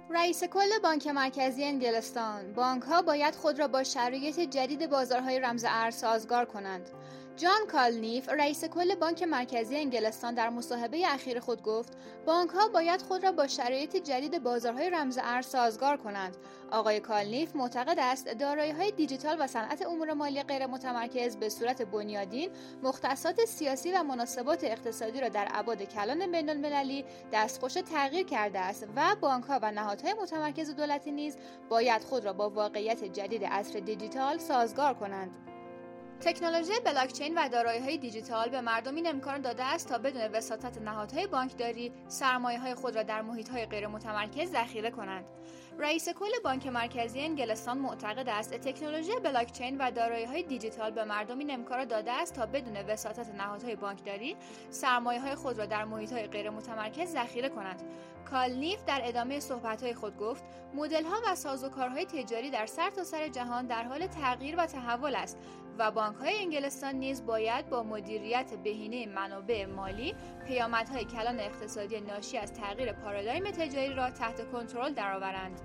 رئیس کل بانک مرکزی انگلستان: بانک‌ها باید خود را با شرایط جدید بازارهای رمز ارز سازگار کنند. جان کالنیف، رئیس کل بانک مرکزی انگلستان، در مصاحبه اخیر خود گفت: بانک‌ها باید خود را با شرایط جدید بازارهای رمز ارز سازگار کنند. آقای کالنیف معتقد است دارایی‌های دیجیتال و صنعت امور مالی غیر متمرکز به صورت بنیادین مختصات سیاسی و مناسبات اقتصادی را در ابعاد کلان بین‌المللی دستخوش تغییر کرده است و بانک‌ها و نهادهای متمرکز دولتی نیز باید خود را با واقعیت جدید عصر دیجیتال سازگار کنند. تکنولوژی بلاکچین و دارایی‌های دیجیتال به مردم این امکان داده است تا بدون وساطت نهادهای بانکداری سرمایه‌های خود را در محیط‌های غیر متمرکز ذخیره کنند. رئیس کل بانک مرکزی انگلستان معتقد است تکنولوژی بلاکچین و دارایی‌های دیجیتال به مردم این امکان داده است تا بدون وساطت نهادهای بانکداری سرمایه‌های خود را در محیط‌های غیر متمرکز ذخیره کنند. کالنیف در ادامه صحبت‌های خود گفت: مدل‌ها و سازوکارهای تجاری در سرتاسر جهان در حال تغییر و تحول است و بانک‌های انگلستان نیز باید با مدیریت بهینه منابع مالی پیامدهای کلان اقتصادی ناشی از تغییر پارادایم تجاری را تحت کنترل درآورند.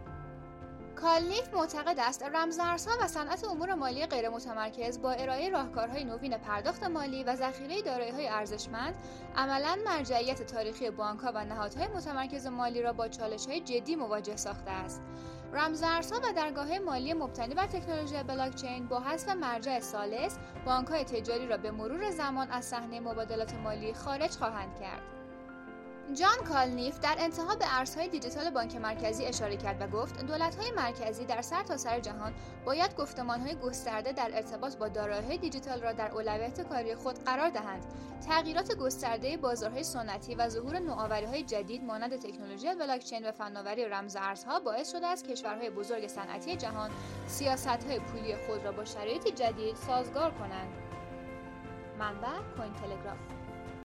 کالنیف معتقد است رمزارزها و صنعت امور مالی غیر متمرکز با ارائه راهکارهای نوین پرداخت مالی و ذخیره دارایی‌های ارزشمند عملاً مرجعیت تاریخی بانک‌ها و نهادهای متمرکز مالی را با چالش‌های جدی مواجه ساخته است. رمزارزها و درگاه‌های مالی مبتنی بر تکنولوژی بلاکچین با حذف مرجع ثالث، بانک‌های تجاری را به مرور زمان از صحنه مبادلات مالی خارج خواهند کرد. جان کالنیف در انتها به ارزهای دیجیتال بانک مرکزی اشاره کرد و گفت: دولت‌های مرکزی در سرتاسر جهان باید گفتمان‌های گسترده در ارتباط با دارایی‌های دیجیتال را در اولویت کاری خود قرار دهند. تغییرات گسترده بازارهای سنتی و ظهور نوآوری‌های جدید مانند تکنولوژی بلاکچین و فناوری رمزارزها باعث شده است کشورهای بزرگ صنعتی جهان سیاست‌های پولی خود را با شرایط جدید سازگار کنند. منبع کوین تلگراف.